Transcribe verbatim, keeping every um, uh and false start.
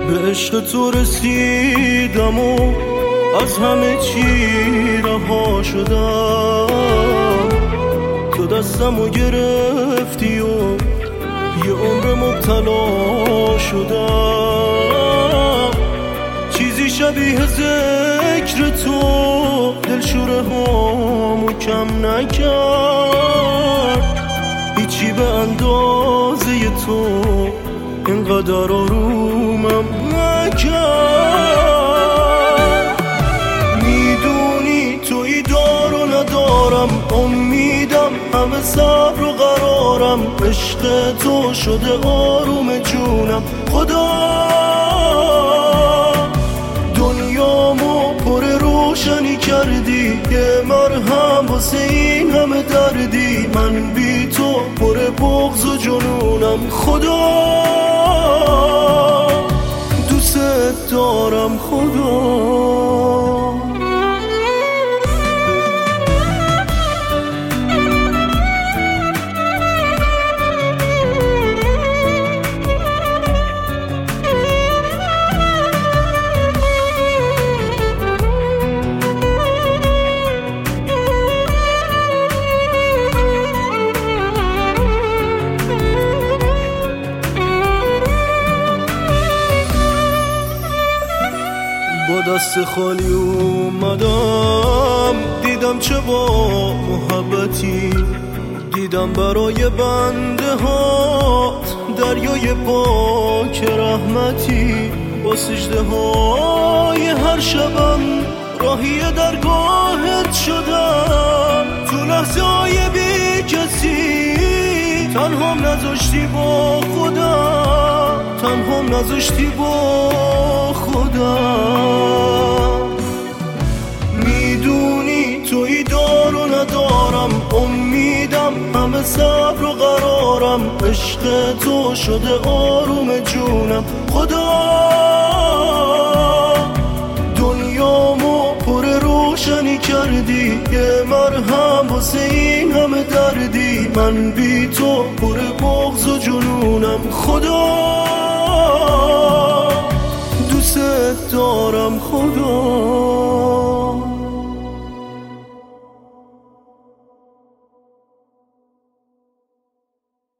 به عشق تو رسیدم و از همه چی رها شدم. تو دستمو گرفتی و یه عمر مبتلا شدم. چیزی شبیه ذکر تو دلشوره هامو کم نکرد. هیچی به اندازه تو اینقدر آرومم نکرد. میدونی تویی دار و ندارم، امیدم همه صبر و قرارم. عشق تو شده آروم جونم. خدا دنیامو پر روشنی کردی، یه مرهم واسه این همه دردی. من بی تو پر بغض و جنونم. خدا دوست دارم. خدا با دست خالی اومدم، دیدم چه با محبتی. دیدم برای بنده ها دریای پاک رحمتی. با سجده های هر شبم راهی درگاهت شدم. تو لحظه های بی کسی تنهام نذاشتی با خدا، تنهام نذاشتی با خدا. میدونی تویی دار و ندارم، امیدم همه صبر و قرارم. عشق تو شده آروم جونم. خدا دنیامو پر روشنی کردی، یه مرهم واسه این همه دردی. من بی تو پر بغض و جنونم. خدا دوست دارم. خدا